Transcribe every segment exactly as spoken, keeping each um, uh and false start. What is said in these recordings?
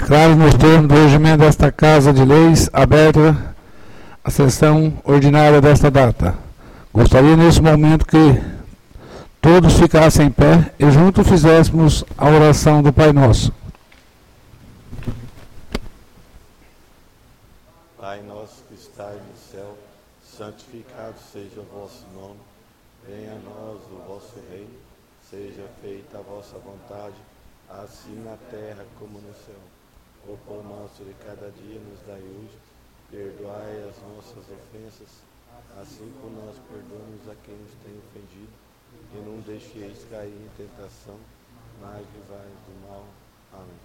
Declaro nos termos do regimento desta Casa de Leis aberta a sessão ordinária desta data. Gostaria nesse momento que todos ficassem em pé e juntos fizéssemos a oração do Pai Nosso. Pai nosso que estais no céu, santificado seja o vosso nome. Venha a nós o vosso reino, seja feita a vossa vontade, assim na terra como no céu. O pão nosso de cada dia nos dai hoje, perdoai as nossas ofensas, assim como nós perdoamos a quem nos tem ofendido, e não deixeis cair em tentação, mas livrai do mal. Amém.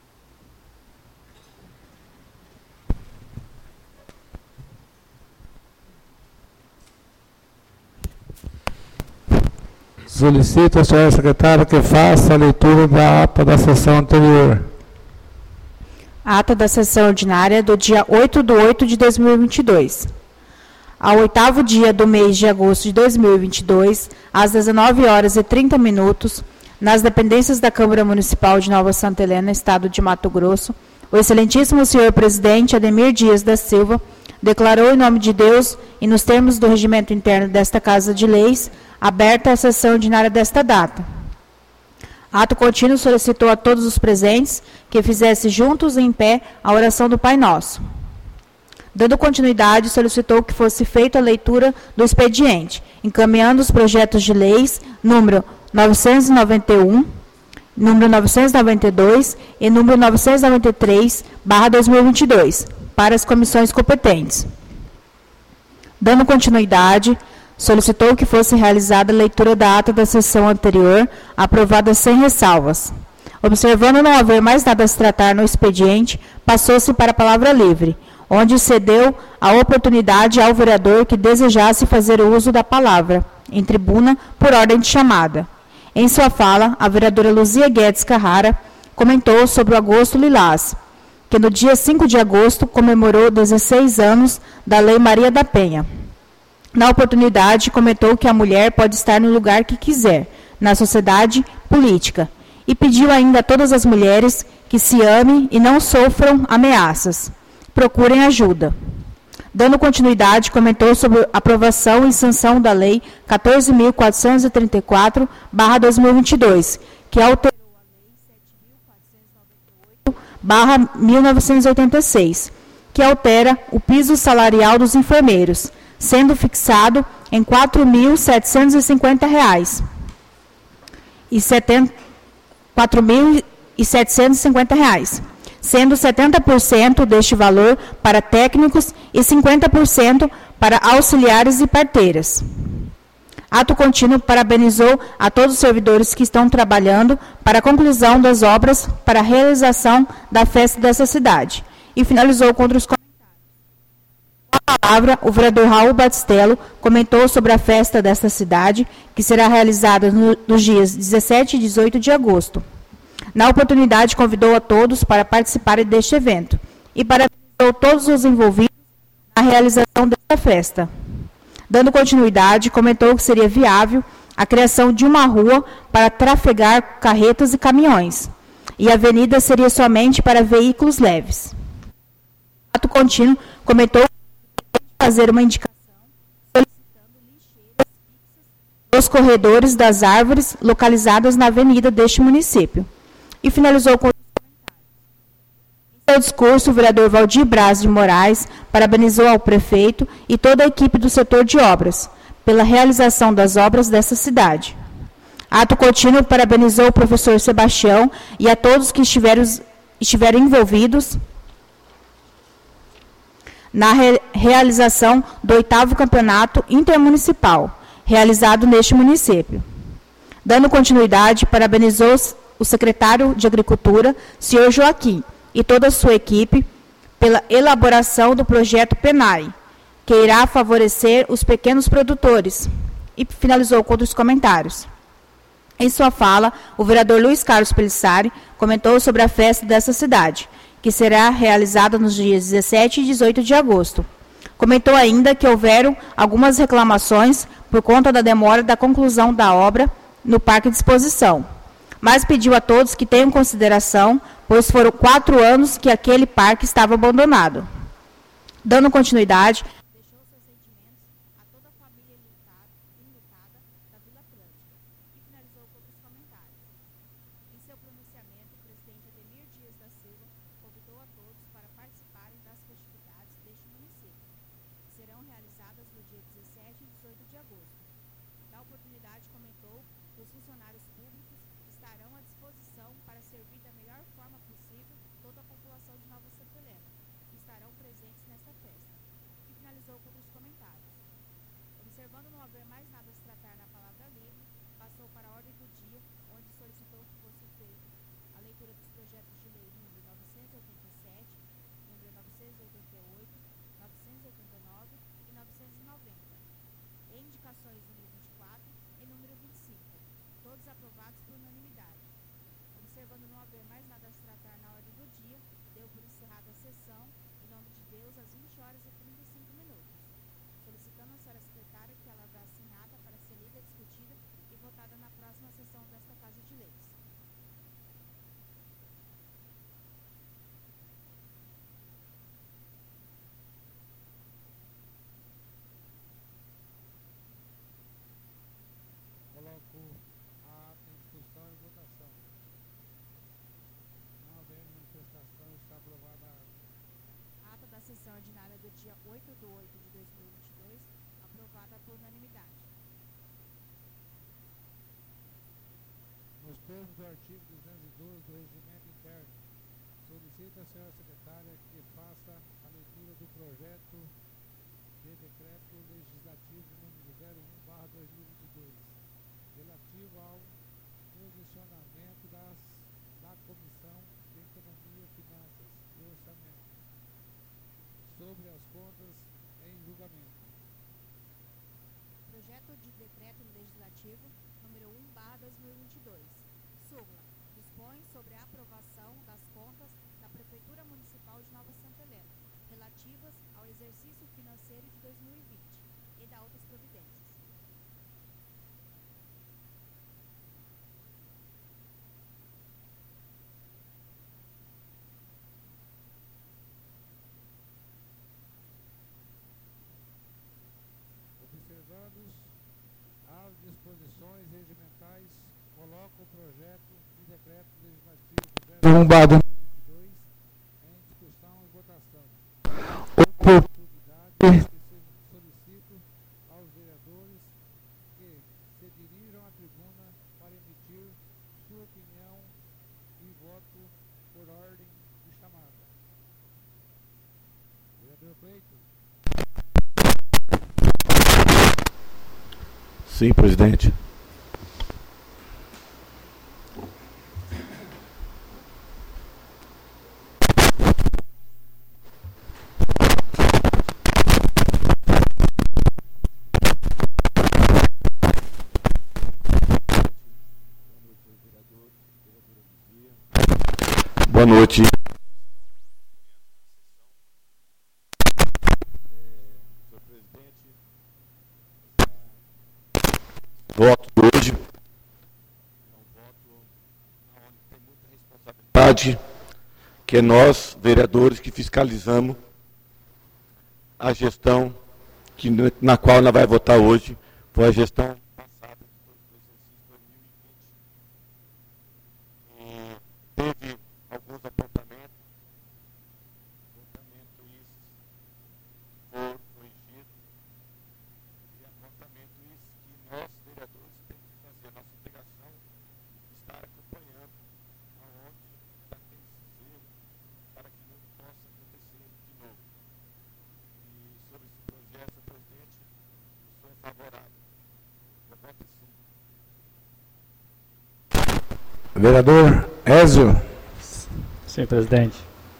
Solicito a senhora secretária que faça a leitura da ata da sessão anterior. Ata da sessão ordinária do dia oito de oito de dois mil e vinte e dois. Ao oitavo dia do mês de agosto de dois mil e vinte e dois, às dezenove horas e trinta minutos, nas dependências da Câmara Municipal de Nova Santa Helena, Estado de Mato Grosso, o excelentíssimo senhor presidente Ademir Dias da Silva declarou em nome de Deus e nos termos do regimento interno desta Casa de Leis, aberta a sessão ordinária desta data. Ato contínuo solicitou a todos os presentes que fizessem juntos e em pé a oração do Pai Nosso. Dando continuidade, solicitou que fosse feita a leitura do expediente, encaminhando os projetos de leis número novecentos e noventa e um, número novecentos e noventa e dois e número novecentos e noventa e três, barra dois mil e vinte e dois, para as comissões competentes. Dando continuidade, solicitou que fosse realizada a leitura da ata da sessão anterior, aprovada sem ressalvas. Observando não haver mais nada a se tratar no expediente, passou-se para a palavra livre, onde cedeu a oportunidade ao vereador que desejasse fazer uso da palavra, em tribuna, por ordem de chamada. Em sua fala, a vereadora Luzia Guedes Carrara comentou sobre o Agosto Lilás, que no dia cinco de agosto comemorou dezesseis anos da Lei Maria da Penha. Na oportunidade, comentou que a mulher pode estar no lugar que quiser, na sociedade política, e pediu ainda a todas as mulheres que se amem e não sofram ameaças. Procurem ajuda. Dando continuidade, comentou sobre a aprovação e sanção da Lei quatorze mil quatrocentos e trinta e quatro, barra dois mil e vinte e dois, que alterou a Lei sete mil quatrocentos e noventa e oito, barra mil novecentos e oitenta e seis, que altera o piso salarial dos enfermeiros, sendo fixado em quatro mil setecentos e cinquenta reais e quatro mil setecentos e cinquenta reais, sendo setenta por cento deste valor para técnicos e cinquenta por cento para auxiliares e parteiras. Ato contínuo parabenizou a todos os servidores que estão trabalhando para a conclusão das obras para a realização da festa dessa cidade e finalizou contra os a palavra, o vereador Raul Batistello comentou sobre a festa desta cidade, que será realizada no, nos dias dezessete e dezoito de agosto. Na oportunidade, convidou a todos para participarem deste evento e parabenizou todos os envolvidos na realização desta festa. Dando continuidade, comentou que seria viável a criação de uma rua para trafegar carretas e caminhões, e a avenida seria somente para veículos leves. Ato contínuo, comentou fazer uma indicação solicitando lixeiras fixas nos corredores das árvores localizadas na avenida deste município. E finalizou com os comentários. Em seu discurso, o vereador Valdir Braz de Moraes parabenizou ao prefeito e toda a equipe do setor de obras pela realização das obras dessa cidade. Ato contínuo parabenizou o professor Sebastião e a todos que estiveram, estiveram envolvidos na re realização do oitavo campeonato intermunicipal, realizado neste município. Dando continuidade, parabenizou o secretário de Agricultura, senhor Joaquim, e toda a sua equipe pela elaboração do projeto PENAI, que irá favorecer os pequenos produtores, e finalizou com outros comentários. Em sua fala, o vereador Luiz Carlos Pelissari comentou sobre a festa dessa cidade, que será realizada nos dias dezessete e dezoito de agosto. Comentou ainda que houveram algumas reclamações por conta da demora da conclusão da obra no Parque de Exposição, mas pediu a todos que tenham consideração, pois foram quatro anos que aquele parque estava abandonado. Dando continuidade, deixou seus sentimentos a toda a família enlutada da Vila Atlântica e finalizou com os comentários. Em seu pronunciamento, o presidente Ademir Dias da Silva convidou a todos para participarem das festividades deste município, que serão realizadas no dia dezessete e dezoito de agosto. Na oportunidade, comentou que os funcionários públicos estarão à disposição para servir da melhor forma possível toda a população de Nova Santa Helena, que estarão presentes nesta festa, e finalizou com os comentários. Observando não haver mais nada a se tratar na palavra livre, passou para a ordem do dia, onde solicitou que fosse feita a leitura dos projetos de lei número novecentos e oitenta e sete, número novecentos e oitenta e oito, novecentos e oitenta e nove e novecentos e noventa, e indicações número vinte e quatro e número vinte e cinco, todos aprovados por unanimidade. Observando não haver mais nada a se tratar na ordem do dia, deu por encerrada a sessão, em nome de Deus, às vinte horas e trinta e cinco minutos, solicitando à senhora secretária que ela vá assinada para ser lida, discutida e votada na próxima sessão desta Casa de Leis. Coloco a ata em discussão e votação. Não havendo manifestação, está aprovada a ata. A ata da sessão ordinária do dia oito de oito de dois mil e vinte e dois, aprovada por unanimidade. Nos termos do artigo duzentos e doze do Regimento Interno, solicita a senhora secretária que faça a leitura do projeto de decreto legislativo número zero um barra dois mil e vinte e dois, relativo ao posicionamento das, da Comissão de Economia, Finanças e Orçamento sobre as contas em julgamento. Projeto de decreto legislativo número um barra dois mil e vinte e dois. Súmula. Dispõe sobre a aprovação das contas da Prefeitura Municipal de Nova Santa Helena, relativas ao exercício financeiro de dois mil e vinte, e da outras providências. Observados as disposições regimentais, coloco o projeto de decreto legislativo zero um barra dois mil e vinte e dois em discussão e votação. Oportunidade que se solicito aos vereadores que se dirijam à tribuna para emitir sua opinião e voto por ordem de chamada. Vereador Cleiton. Sim, presidente. Boa noite. Senhor presidente, voto de hoje é um voto onde tem muita responsabilidade, que é nós, vereadores, que fiscalizamos a gestão que, na qual ela vai votar hoje, foi a gestão passada do exercício dois mil e vinte. E teve alguns apontamentos, apontamento isso for corrigido, e apontamento isso que nós, vereadores, temos que fazer. Nossa obrigação de estar acompanhando aonde está tendo esse erro, para que não possa acontecer de novo. E sobre esse projeto, senhor presidente, eu sou favorável. Eu voto sim. Vereador Ézio. Senhor presidente.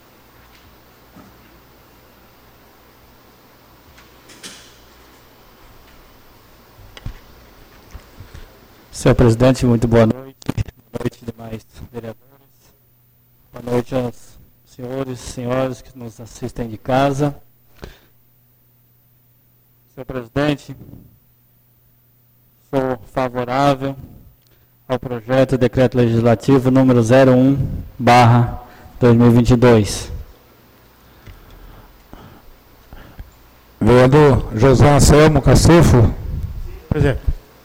Senhor presidente, muito boa noite. Boa noite, demais vereadores. Boa noite aos senhores e senhoras que nos assistem de casa. Senhor presidente, sou favorável ao projeto de decreto legislativo número zero um barra dois mil e vinte e dois. Vereador José Anselmo Cacifo. Presente.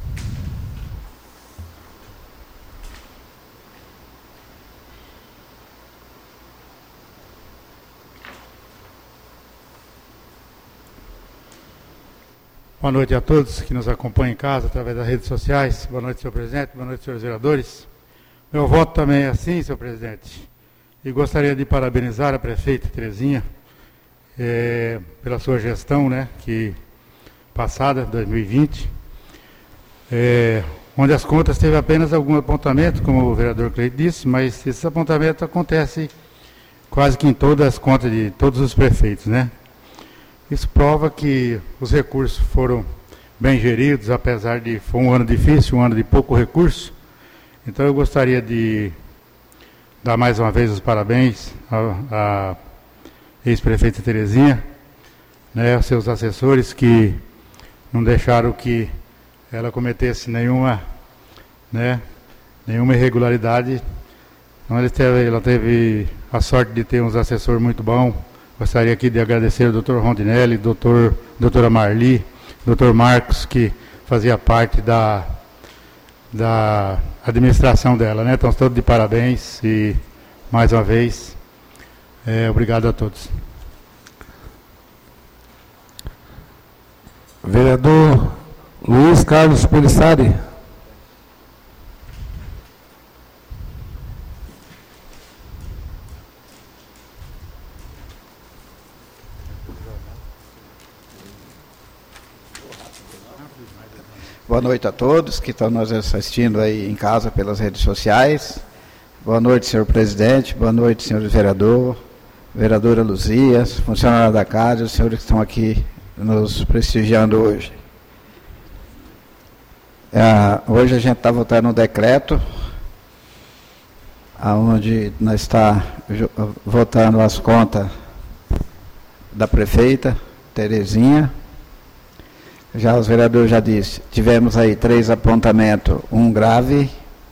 Boa noite a todos que nos acompanham em casa, através das redes sociais. Boa noite, senhor presidente. Boa noite, senhores vereadores. Meu voto também é assim, senhor presidente. E gostaria de parabenizar a prefeita Terezinha é, pela sua gestão, né, que passada, dois mil e vinte, é, onde as contas teve apenas algum apontamento, como o vereador Cleide disse, mas esse apontamento acontece quase que em todas as contas de todos os prefeitos, né? Isso prova que os recursos foram bem geridos, apesar de foi um ano difícil, um ano de pouco recurso. Então eu gostaria de dar mais uma vez os parabéns à ex-prefeita Terezinha, né, aos seus assessores que não deixaram que ela cometesse nenhuma, né, nenhuma irregularidade. Então ela teve, ela teve a sorte de ter uns assessores muito bons. Gostaria aqui de agradecer ao doutor Rondinelli, doutor, doutora Marli, doutor Marcos, que fazia parte da, da administração dela, né? Estão todos de parabéns e, mais uma vez, é, obrigado a todos. Vereador Luiz Carlos Pelissari. Boa noite a todos que estão nos assistindo aí em casa pelas redes sociais. Boa noite, senhor presidente. Boa noite, senhor vereador, vereadora Luzia, funcionários da casa, os senhores que estão aqui nos prestigiando hoje. É, hoje a gente está votando um decreto, onde nós está votando as contas da prefeita Terezinha. Já os vereadores já disse, tivemos aí três apontamentos, um grave,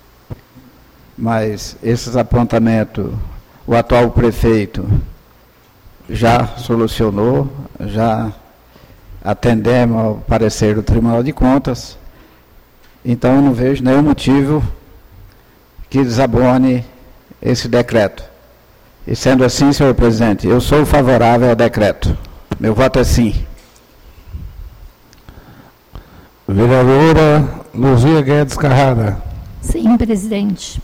mas esses apontamentos, o atual prefeito já solucionou, já atendemos ao parecer do Tribunal de Contas, então eu não vejo nenhum motivo que desabone esse decreto. E sendo assim, senhor presidente, eu sou favorável ao decreto. Meu voto é sim. Vereadora Luzia Guedes Carrara. Sim, presidente.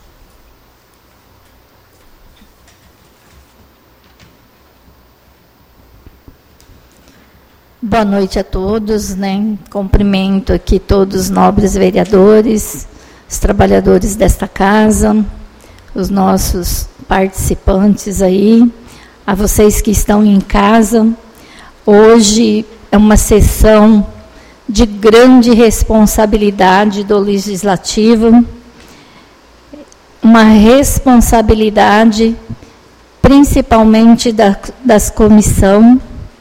Boa noite a todos, né? Cumprimento aqui todos os nobres vereadores, os trabalhadores desta casa, os nossos participantes aí, a vocês que estão em casa. Hoje é uma sessão de grande responsabilidade do Legislativo, uma responsabilidade principalmente da, das comissões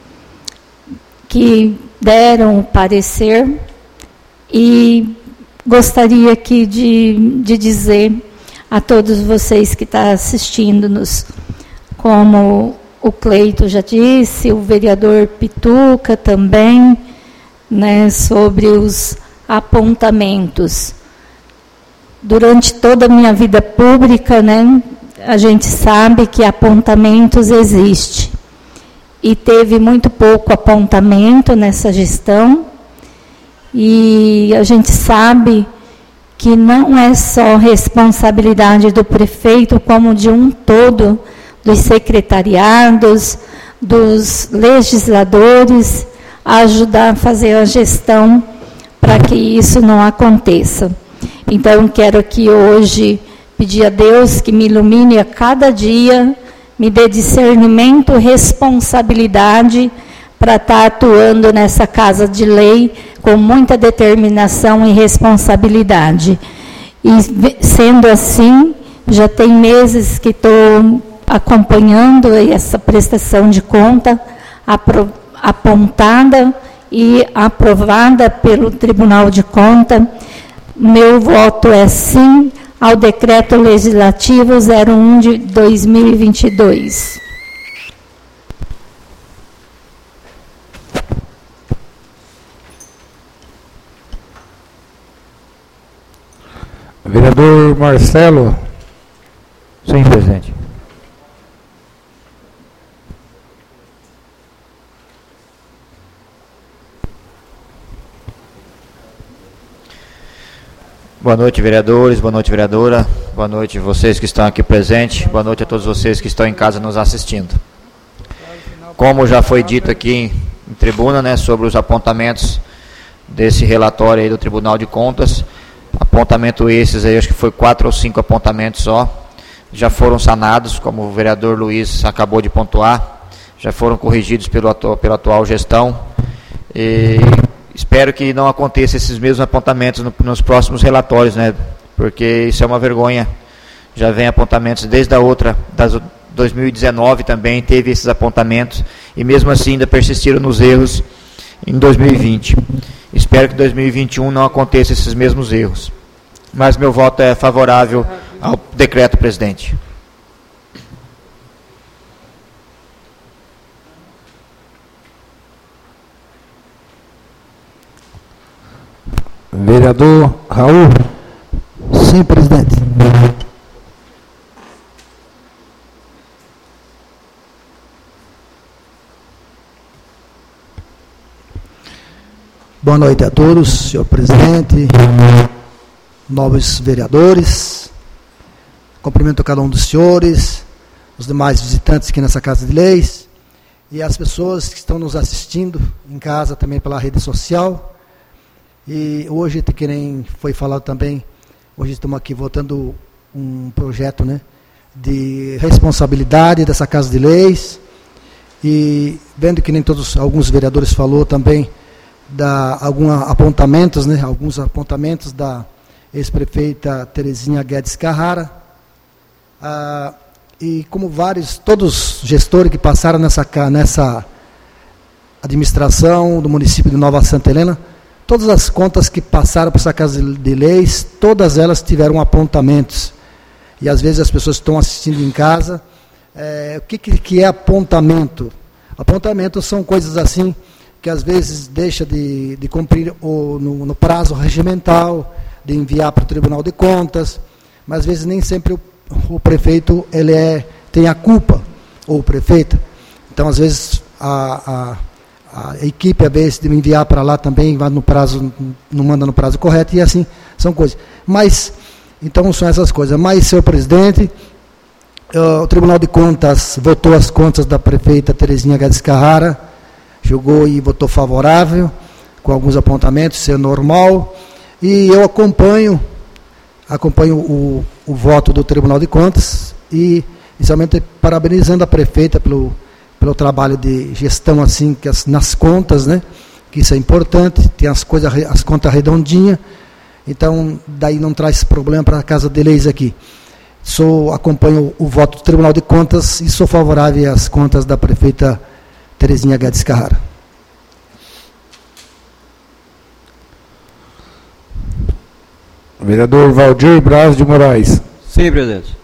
que deram o parecer, e gostaria aqui de, de dizer a todos vocês que estão assistindo-nos, como o Cleito já disse, o vereador Pituca também, né, sobre os apontamentos. Durante toda a minha vida pública, né, a gente sabe que apontamentos existem. E teve muito pouco apontamento nessa gestão. E a gente sabe que não é só responsabilidade do prefeito, como de um todo, dos secretariados, dos legisladores, a ajudar a fazer a gestão para que isso não aconteça. Então, quero aqui hoje pedir a Deus que me ilumine a cada dia, me dê discernimento, responsabilidade para estar atuando nessa casa de lei com muita determinação e responsabilidade. E, sendo assim, já tem meses que estou acompanhando essa prestação de conta, aprovada, apontada e aprovada pelo Tribunal de Contas, Meu voto é sim ao Decreto Legislativo zero um de dois mil e vinte e dois. Vereador Marcelo. Sim, presidente. Boa noite, vereadores, boa noite, vereadora, boa noite vocês que estão aqui presentes, boa noite a todos vocês que estão em casa nos assistindo. Como já foi dito aqui em, em tribuna, né, sobre os apontamentos desse relatório aí do Tribunal de Contas, apontamento esses aí, acho que foi quatro ou cinco apontamentos só, já foram sanados, como o vereador Luiz acabou de pontuar, já foram corrigidos pelo atu- pela atual gestão, e espero que não aconteça esses mesmos apontamentos no, nos próximos relatórios, né? Porque isso é uma vergonha. Já vem apontamentos desde a outra, das dois mil e dezenove também teve esses apontamentos, e mesmo assim ainda persistiram nos erros em dois mil e vinte. Espero que em dois mil e vinte e um não aconteça esses mesmos erros. Mas meu voto é favorável ao decreto, presidente. Vereador Raul. Sim, presidente. Boa noite a todos, senhor presidente, nobres vereadores. Cumprimento a cada um dos senhores, os demais visitantes aqui nessa Casa de Leis e as pessoas que estão nos assistindo em casa também pela rede social. E hoje, que nem foi falado também, hoje estamos aqui votando um projeto, né, de responsabilidade dessa Casa de Leis, e vendo que nem todos, alguns vereadores falou também, da alguns apontamentos, né, alguns apontamentos da ex-prefeita Terezinha Guedes Carrara, ah, e como vários, todos os gestores que passaram nessa, nessa administração do município de Nova Santa Helena, todas as contas que passaram por essa Casa de Leis, todas elas tiveram apontamentos. E às vezes as pessoas estão assistindo em casa. É, o que, que é apontamento? Apontamento são coisas assim que às vezes deixa de, de cumprir o, no, no prazo regimental, de enviar para o Tribunal de Contas, mas às vezes nem sempre o, o prefeito ele é, tem a culpa, ou o prefeito. Então às vezes a... a a equipe, a vez de me enviar para lá também, vai no prazo, não manda no prazo correto, e assim, são coisas. Mas, então são essas coisas. Mas, senhor presidente, uh, o Tribunal de Contas votou as contas da prefeita Terezinha Guedes Carrara, julgou e votou favorável, com alguns apontamentos, isso é normal, e eu acompanho, acompanho o, o voto do Tribunal de Contas, e, inicialmente, parabenizando a prefeita pelo pelo trabalho de gestão assim, que as, nas contas, né, que isso é importante, tem as coisas, as contas redondinhas, então daí não traz problema para a Casa de Leis aqui. Sou, acompanho o, o voto do Tribunal de Contas e sou favorável às contas da prefeita Terezinha Guedes Carrara. Vereador Valdir Braz de Moraes. Sim, presidente.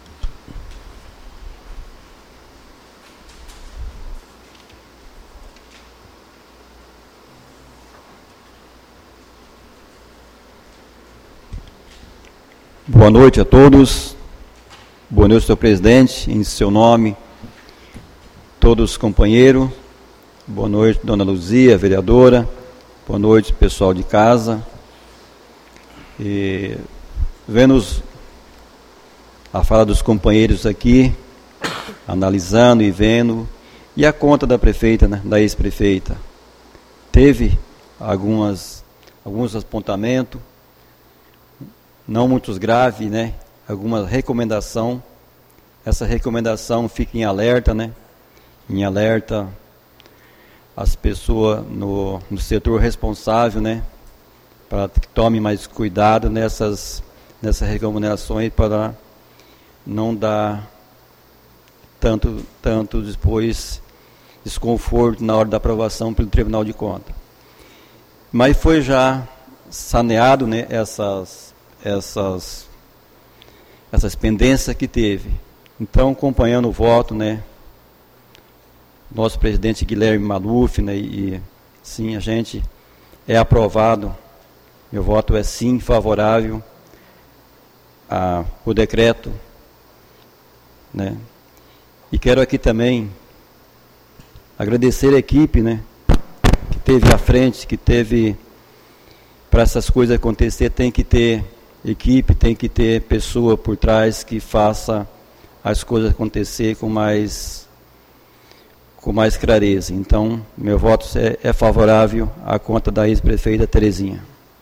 Boa noite a todos, boa noite, senhor presidente, em seu nome, todos os companheiros, boa noite, dona Luzia, vereadora, boa noite, pessoal de casa. E, vendo a fala dos companheiros aqui, analisando e vendo, e a conta da prefeita, né, da ex-prefeita, teve algumas, alguns apontamentos, não muito grave, né? Alguma recomendação. Essa recomendação fica em alerta, né? Em alerta as pessoas no, no setor responsável, né? Para que tome mais cuidado nessas, nessas recomendações para não dar tanto, tanto depois desconforto na hora da aprovação pelo Tribunal de Contas. Mas foi já saneado, né, essas, essas, essas pendências que teve. Então, acompanhando o voto, né, nosso presidente Guilherme Maluf, né, e sim, a gente é aprovado, meu voto é sim favorável a, o decreto, né, e quero aqui também agradecer a equipe, né, que teve à frente, que teve, para essas coisas acontecer, tem que ter equipe, tem que ter pessoa por trás que faça as coisas acontecer com mais, com mais clareza. Então, meu voto é, é favorável à conta da ex-prefeita Terezinha.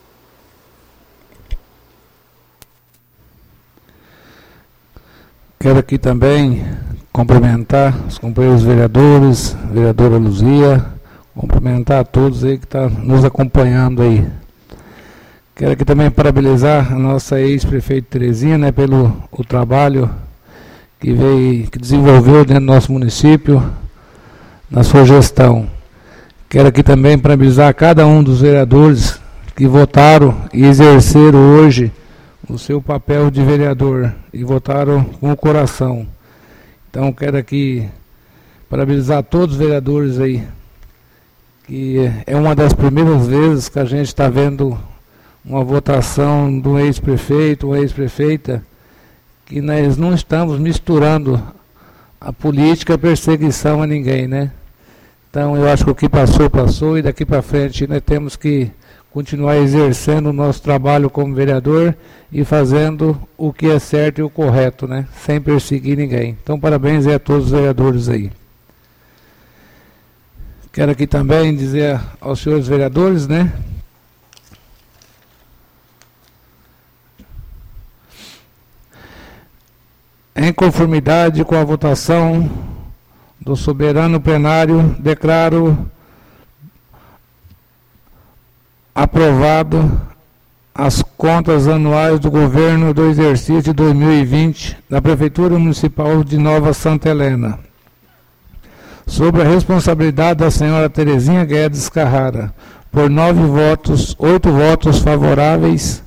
Quero aqui também cumprimentar os companheiros vereadores, vereadora Luzia, cumprimentar a todos aí que estão nos acompanhando aí. Quero aqui também parabenizar a nossa ex-prefeita Terezinha, né, pelo o trabalho que veio, que desenvolveu dentro do nosso município, na sua gestão. Quero aqui também parabenizar cada um dos vereadores que votaram e exerceram hoje o seu papel de vereador e votaram com o coração. Então, quero aqui parabenizar todos os vereadores aí, que é uma das primeiras vezes que a gente está vendo uma votação do ex-prefeito ou ex-prefeita, que nós não estamos misturando a política e a perseguição a ninguém, né? Então, eu acho que o que passou, passou, e daqui para frente nós temos que continuar exercendo o nosso trabalho como vereador e fazendo o que é certo e o correto, né? Sem perseguir ninguém. Então, parabéns aí a todos os vereadores aí. Quero aqui também dizer aos senhores vereadores, né? Em conformidade com a votação do soberano plenário, declaro aprovado as contas anuais do governo do exercício de dois mil e vinte da Prefeitura Municipal de Nova Santa Helena, sob a responsabilidade da senhora Terezinha Guedes Carrara, por nove votos, oito votos favoráveis,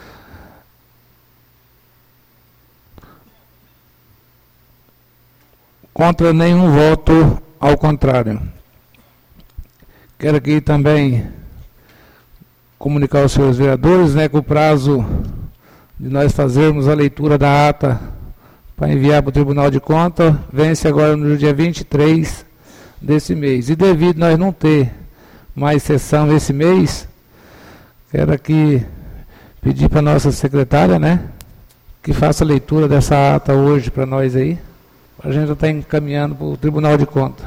contra nenhum voto ao contrário. Quero aqui também comunicar aos senhores vereadores, né, que o prazo de nós fazermos a leitura da ata para enviar para o Tribunal de Contas vence agora no dia vinte e três desse mês. E devido nós não ter mais sessão esse mês, quero aqui pedir para a nossa secretária, né, que faça a leitura dessa ata hoje para nós aí. A gente já está encaminhando para o Tribunal de Contas.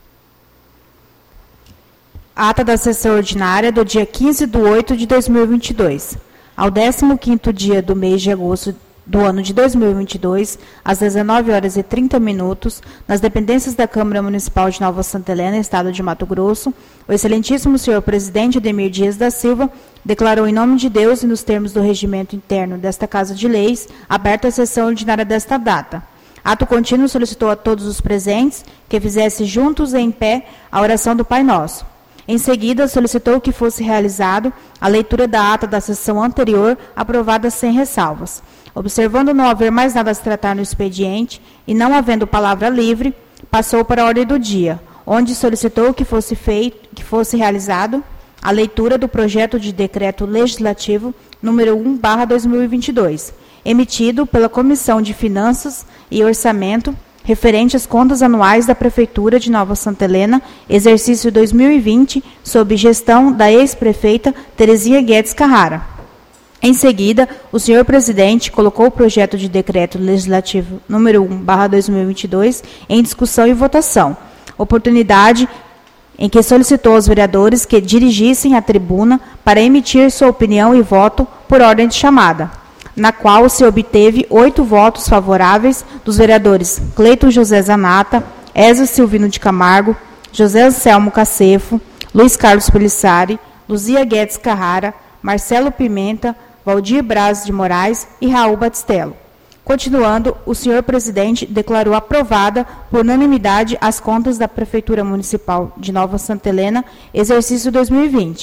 Ata da sessão ordinária do dia quinze de oito de dois mil e vinte e dois. Ao décimo quinto dia do mês de agosto do ano de dois mil e vinte e dois, às dezenove horas e trinta minutos, nas dependências da Câmara Municipal de Nova Santa Helena, Estado de Mato Grosso, o excelentíssimo senhor presidente Ademir Dias da Silva declarou em nome de Deus e nos termos do regimento interno desta Casa de Leis, aberta a sessão ordinária desta data. Ato contínuo solicitou a todos os presentes que fizessem juntos e em pé a oração do Pai Nosso. Em seguida, solicitou que fosse realizado a leitura da ata da sessão anterior, aprovada sem ressalvas. Observando não haver mais nada a se tratar no expediente e não havendo palavra livre, passou para a ordem do dia, onde solicitou que fosse feito, que fosse realizado a leitura do projeto de decreto legislativo número um barra dois mil e vinte e dois, emitido pela Comissão de Finanças e Orçamento, referente às contas anuais da Prefeitura de Nova Santa Helena, exercício dois mil e vinte, sob gestão da ex-prefeita Terezinha Guedes Carrara. Em seguida, o senhor presidente colocou o projeto de decreto legislativo número um barra dois mil e vinte e dois em discussão e votação, oportunidade em que solicitou aos vereadores que dirigissem à tribuna para emitir sua opinião e voto por ordem de chamada, na qual se obteve oito votos favoráveis dos vereadores Cleiton José Zanata, Ézio Silvino de Camargo, José Anselmo Cacefo, Luiz Carlos Pelissari, Luzia Guedes Carrara, Marcelo Pimenta, Valdir Braz de Moraes e Raul Batistello. Continuando, o senhor presidente declarou aprovada por unanimidade as contas da Prefeitura Municipal de Nova Santa Helena, exercício dois mil e vinte,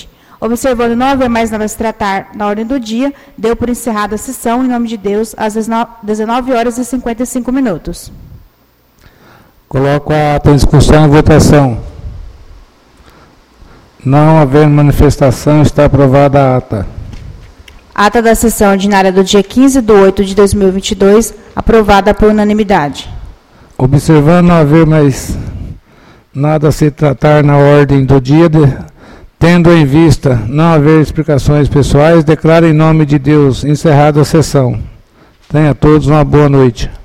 Observando não haver mais nada a se tratar na ordem do dia, deu por encerrada a sessão, em nome de Deus, às dezenove horas e cinquenta e cinco minutos. Coloco a ata em discussão e votação. Não havendo manifestação, está aprovada a ata. Ata da sessão ordinária do dia quinze de oito de dois mil e vinte e dois, aprovada por unanimidade. Observando não haver mais nada a se tratar na ordem do dia, de, tendo em vista não haver explicações pessoais, declaro em nome de Deus encerrada a sessão. Tenha todos uma boa noite.